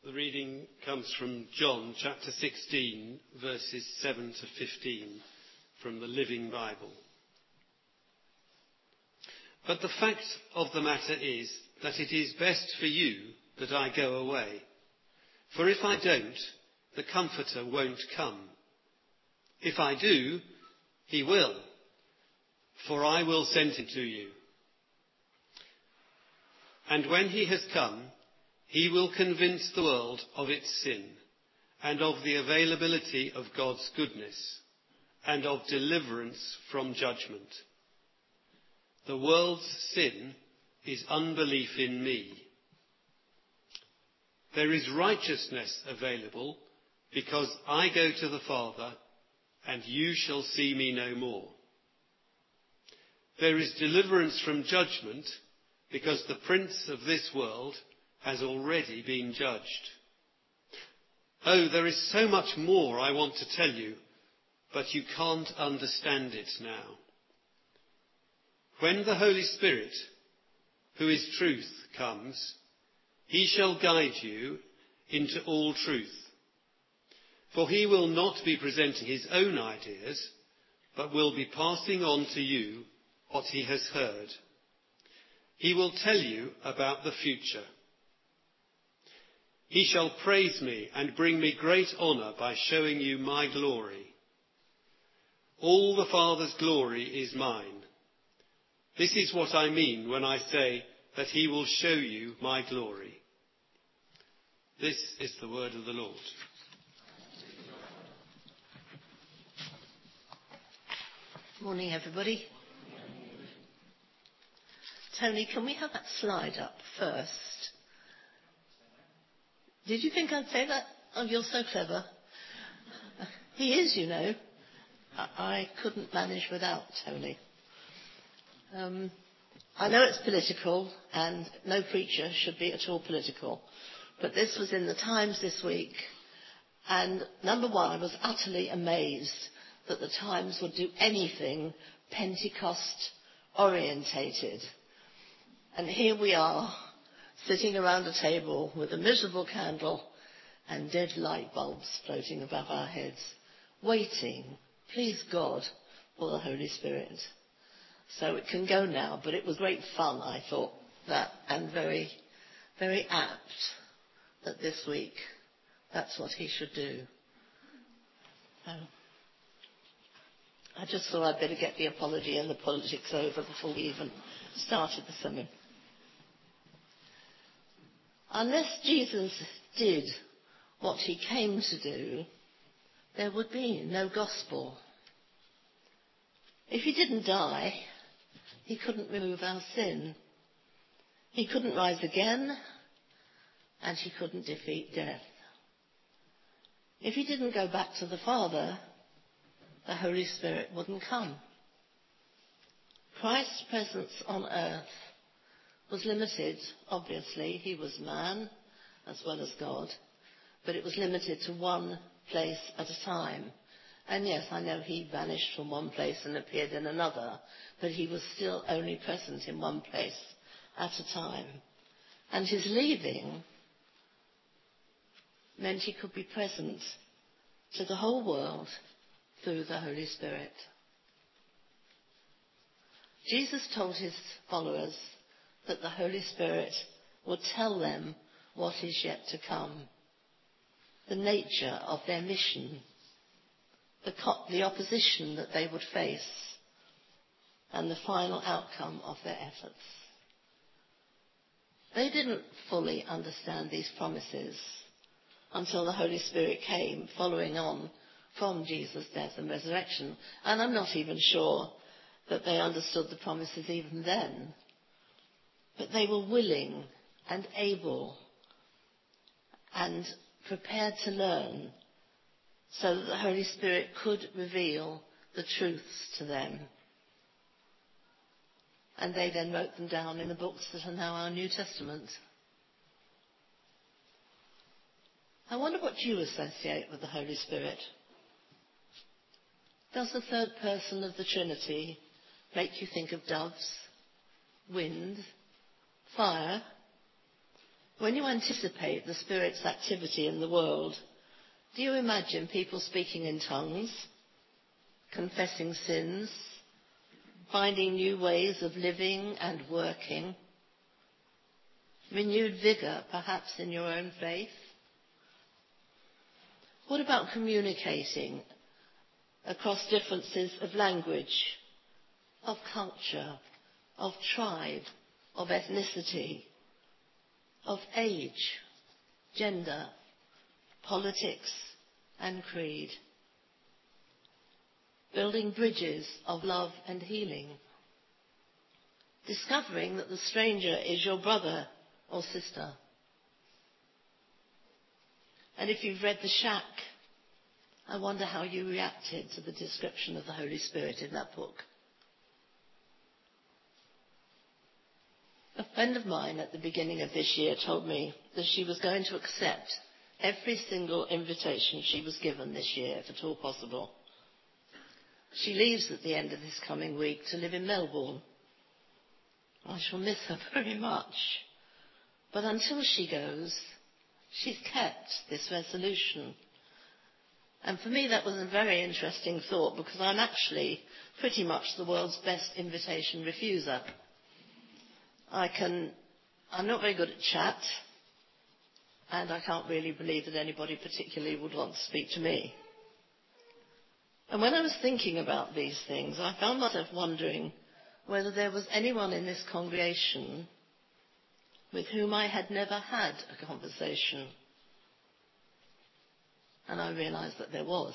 The reading comes from John chapter 16, verses 7 to 15 from the Living Bible. But the fact of the matter is that it is best for you that I go away. For if I don't, the Comforter won't come. If I do, he will, for I will send him to you. And when he has come, he will convince the world of its sin, and of the availability of God's goodness, and of deliverance from judgment. The world's sin is unbelief in me. There is righteousness available, because I go to the Father, and you shall see me no more. There is deliverance from judgment, because the prince of this world has already been judged. Oh, there is so much more I want to tell you, but you can't understand it now. When the Holy Spirit, who is truth, comes, he shall guide you into all truth. For he will not be presenting his own ideas, but will be passing on to you what he has heard. He will tell you about the future. He shall praise me and bring me great honour by showing you my glory. All the Father's glory is mine. This is what I mean when I say that he will show you my glory. This is the word of the Lord. Morning, everybody. Tony, can we have that slide up first? Did you think I'd say that? Oh, you're so clever. He is, you know. I couldn't manage without Tony. I know it's political, and no preacher should be at all political. But this was in the Times this week. And number one, I was utterly amazed that the Times would do anything Pentecost orientated. And here we are, sitting around a table with a miserable candle and dead light bulbs floating above our heads, waiting, please God, for the Holy Spirit. So it can go now, but it was great fun, I thought, that, and very, very apt that this week that's what he should do. So I just thought I'd better get the apology and the politics over before we even started the sermon. Unless Jesus did what he came to do, there would be no gospel. If he didn't die, he couldn't remove our sin. He couldn't rise again, and he couldn't defeat death. If he didn't go back to the Father, the Holy Spirit wouldn't come. Christ's presence on earth was limited, obviously. He was man as well as God, but it was limited to one place at a time. And yes, I know he vanished from one place and appeared in another, but he was still only present in one place at a time. And his leaving meant he could be present to the whole world through the Holy Spirit. Jesus told his followers that the Holy Spirit would tell them what is yet to come, the nature of their mission, the opposition that they would face, and the final outcome of their efforts. They didn't fully understand these promises until the Holy Spirit came, following on from Jesus' death and resurrection. And I'm not even sure that they understood the promises even then. But they were willing and able and prepared to learn so that the Holy Spirit could reveal the truths to them. And they then wrote them down in the books that are now our New Testament. I wonder what you associate with the Holy Spirit. Does the third person of the Trinity make you think of doves, wind, fire? When you anticipate the Spirit's activity in the world, do you imagine people speaking in tongues, confessing sins, finding new ways of living and working, renewed vigour perhaps in your own faith? What about communicating across differences of language, of culture, of tribe, of ethnicity, of age, gender, politics and creed? Building bridges of love and healing. Discovering that the stranger is your brother or sister. And if you've read The Shack, I wonder how you reacted to the description of the Holy Spirit in that book. A friend of mine at the beginning of this year told me that she was going to accept every single invitation she was given this year, if at all possible. She leaves at the end of this coming week to live in Melbourne. I shall miss her very much. But until she goes, she's kept this resolution. And for me that was a very interesting thought, because I'm actually pretty much the world's best invitation refuser. I'm not very good at chat, and I can't really believe that anybody particularly would want to speak to me. And when I was thinking about these things, I found myself wondering whether there was anyone in this congregation with whom I had never had a conversation. And I realised that there was.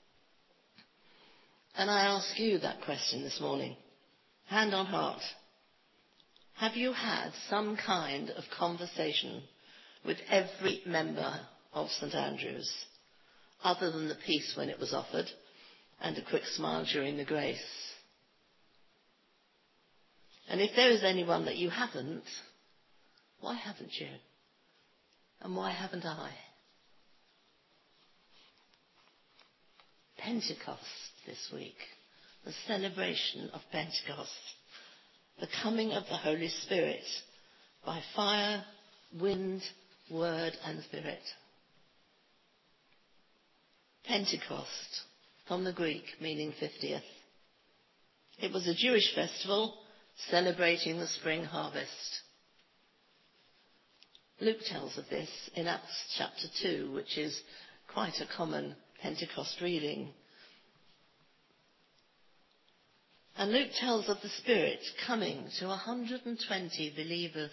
And I ask you that question this morning, hand on heart. Have you had some kind of conversation with every member of St Andrews, other than the peace when it was offered and a quick smile during the grace? And if there is anyone that you haven't, why haven't you? And why haven't I? Pentecost this week, the celebration of Pentecost, the coming of the Holy Spirit by fire, wind, word and spirit. Pentecost, from the Greek, meaning 50th. It was a Jewish festival celebrating the spring harvest. Luke tells of this in Acts chapter 2, which is quite a common Pentecost reading. And Luke tells of the Spirit coming to 120 believers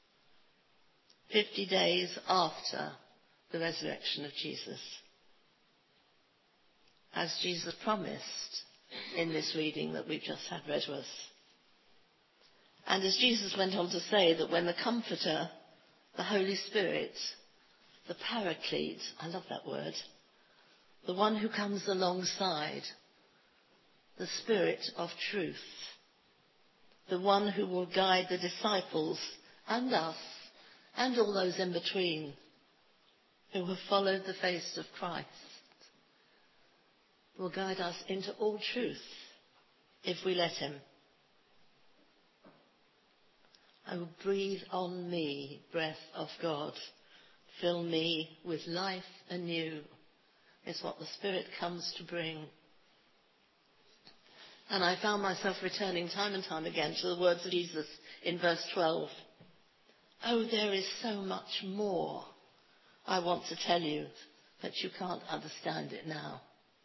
50 days after the resurrection of Jesus, as Jesus promised in this reading that we've just had read to us. And as Jesus went on to say that when the Comforter, the Holy Spirit, the Paraclete, I love that word, the one who comes alongside, the Spirit of truth, the one who will guide the disciples and us and all those in between who have followed the face of Christ, will guide us into all truth if we let him. I will breathe on me, breath of God. Fill me with life anew, is what the Spirit comes to bring. And I found myself returning time and time again to the words of Jesus in verse 12. Oh, there is so much more I want to tell you, but you can't understand it now.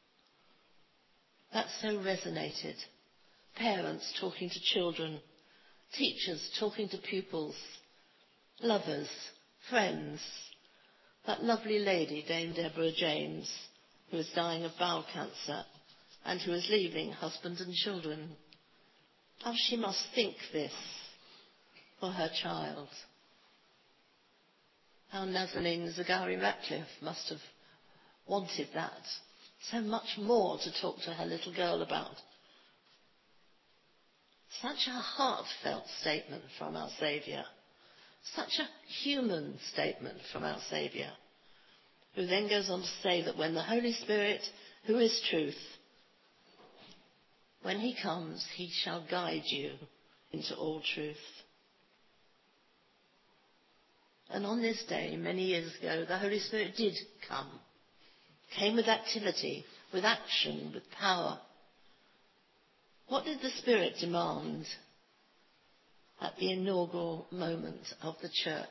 That so resonated. Parents talking to children, teachers talking to pupils, lovers, friends. That lovely lady, Dame Deborah James, who is dying of bowel cancer and who is leaving husband and children. How she must think this for her child. How Nazanin Zaghari Ratcliffe must have wanted that. So much more to talk to her little girl about. Such a heartfelt statement from our Saviour. Such a human statement from our Saviour, who then goes on to say that when the Holy Spirit, who is truth, when he comes, he shall guide you into all truth. And on this day, many years ago, the Holy Spirit did come. Came with activity, with action, with power. What did the Spirit demand at the inaugural moment of the church?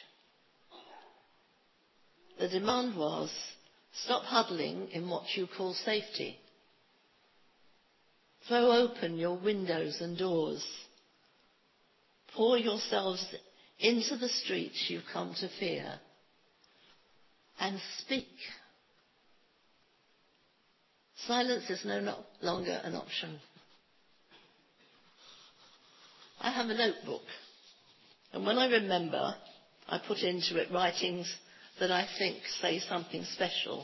The demand was, stop huddling in what you call safety. Throw open your windows and doors. Pour yourselves into the streets you've come to fear. And speak. Silence is no longer an option. I have a notebook, and when I remember, I put into it writings that I think say something special.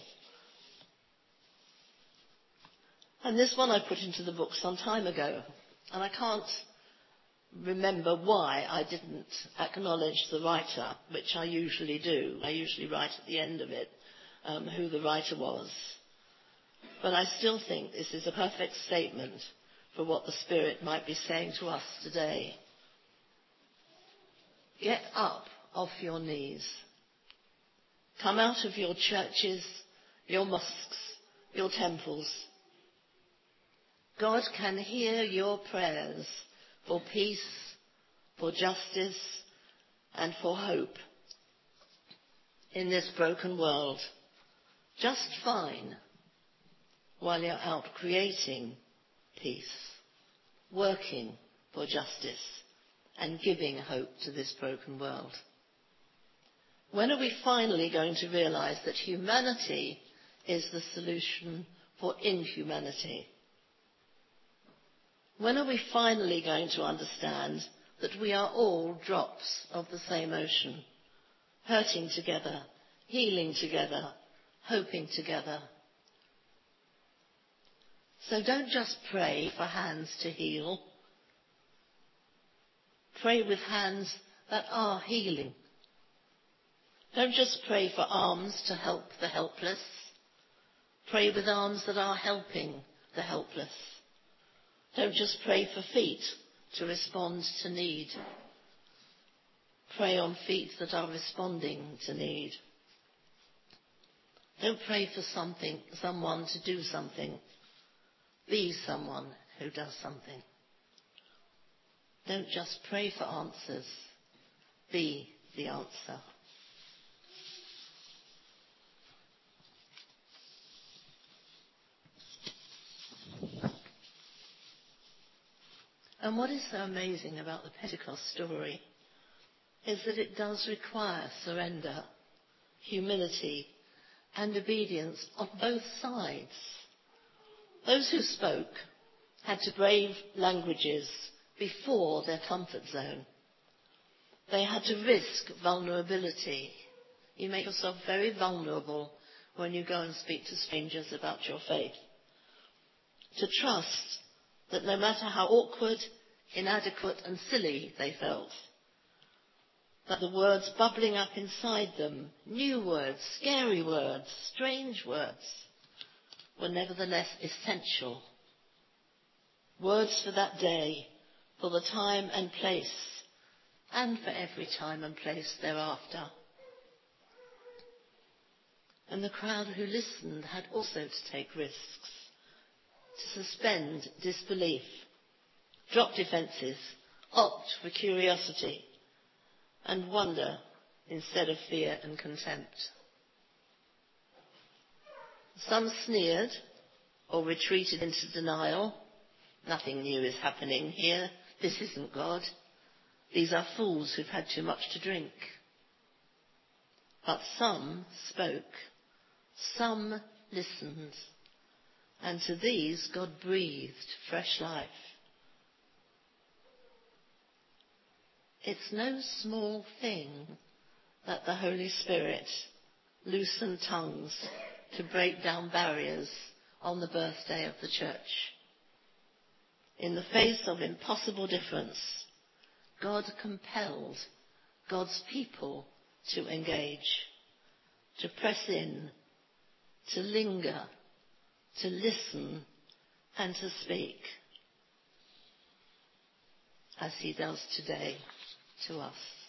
And this one I put into the book some time ago, and I can't remember why I didn't acknowledge the writer, which I usually do. I usually write at the end of it who the writer was. But I still think this is a perfect statement for what the Spirit might be saying to us today. Get up off your knees. Come out of your churches, your mosques, your temples. God can hear your prayers for peace, for justice, and for hope in this broken world just fine while you're out creating peace, working for justice, and giving hope to this broken world. When are we finally going to realize that humanity is the solution for inhumanity? When are we finally going to understand that we are all drops of the same ocean, hurting together, healing together, hoping together? So don't just pray for hands to heal. Pray with hands that are healing. Don't just pray for arms to help the helpless. Pray with arms that are helping the helpless. Don't just pray for feet to respond to need. Pray on feet that are responding to need. Don't pray for someone to do something. Be someone who does something. Don't just pray for answers. Be the answer. And what is so amazing about the Pentecost story is that it does require surrender, humility, and obedience on both sides. Those who spoke had to brave languages before their comfort zone. They had to risk vulnerability. You make yourself very vulnerable when you go and speak to strangers about your faith. To trust that no matter how awkward, inadequate and silly they felt, that the words bubbling up inside them, new words, scary words, strange words, were nevertheless essential. Words for that day, for the time and place, and for every time and place thereafter. And the crowd who listened had also to take risks, to suspend disbelief, drop defences, opt for curiosity, and wonder instead of fear and contempt. Some sneered or retreated into denial. Nothing new is happening here. This isn't God. These are fools who've had too much to drink. But some spoke. Some listened. And to these God breathed fresh life. It's no small thing that the Holy Spirit loosened tongues to break down barriers on the birthday of the church. In the face of impossible difference, God compelled God's people to engage, to press in, to linger, to listen, and to speak, as he does today to us.